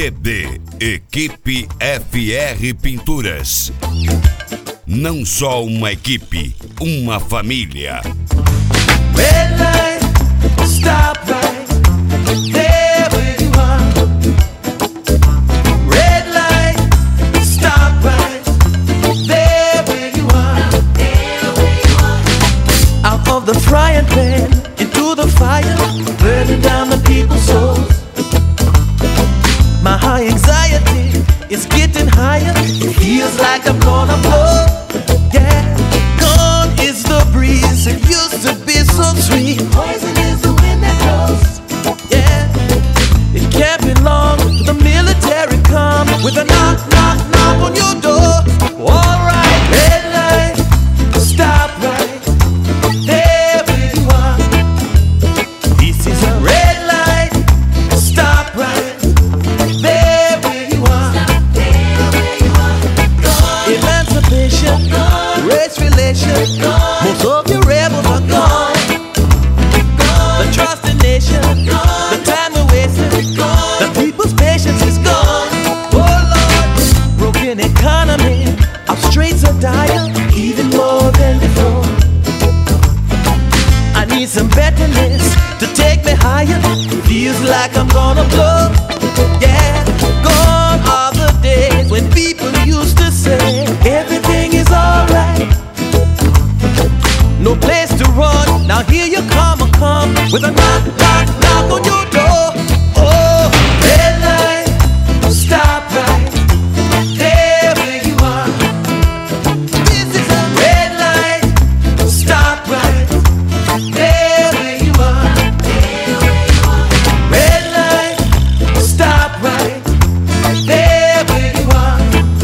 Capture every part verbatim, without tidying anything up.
E D Equipe F R Pinturas. Não só uma equipe, uma família. Red light, stop right there where you are. Red light, stop right there where you are. There where you are. Out of the frying pan into the fire, burning down the people's souls. My high anxiety is getting higher. It feels like I'm gonna blow. Yeah, gone is the breeze. It used to be so sweet. Poison is the wind that blows. Yeah, it can't be long. The military come with a knock, knock, knock on your door. All right, red light, stop right there where you are. This is a red light, stop right there where you are. Emancipation, race relations, most of your rebels are gone. The trust in nation, the time we wasted, the people's patience is gone. Oh Lord, broken economy, our streets are dire, even more than before. I need some betterness to take me higher. Feels like I'm gonna blow. Yeah, gone are the days when people used to say everything is alright. No place to run, now here you come, I come with a knock, knock, knock on your door. Oh, red light, stop right there where you are. This is a red light, stop right there where you are. Red light, stop right there where you are.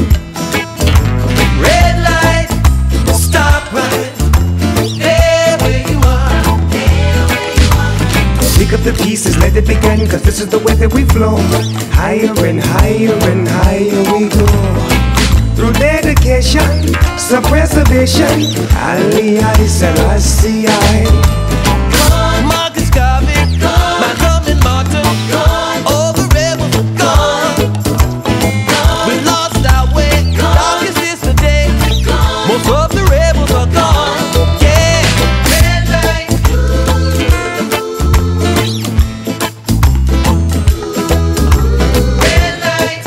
Red light, stop right there where you are. Pick up the pieces, let it begin, cause this is the way that we flow. Higher and higher and higher we go. Through dedication, some preservation, Ali Ali Selassie I. Marcus Garvey, Malcolm and Martin, all the rebels are gone. We lost our way, darkest is the day. Most of the rebels are gone. Yeah, red light. Red light.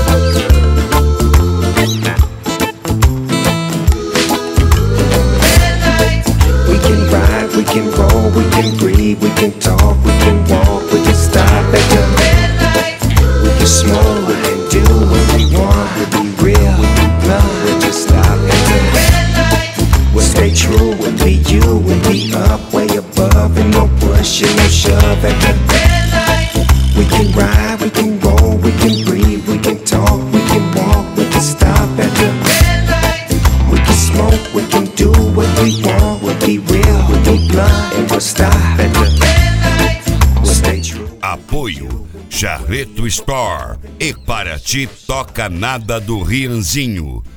Red light. We can ride, we can roll, we can breathe, we can talk, we can walk, we can stop at the Red light. we can smoke, we can do what we want, we'll be real, we'll be blunt, we'll just stop at the Red light. we'll stay true, we'll be you, we'll be up, way above, and no push and no shove at the Red light. we can ride, we can roll, we can breathe, we can talk, we can walk, we can stop at the Red light. we can smoke, we can do what we want, we'll be real, we'll be blunt, and we'll stop at the Red light. we'll stay true. Apoio Charreto Store e Para Ti Toca Nada do Rianzinho.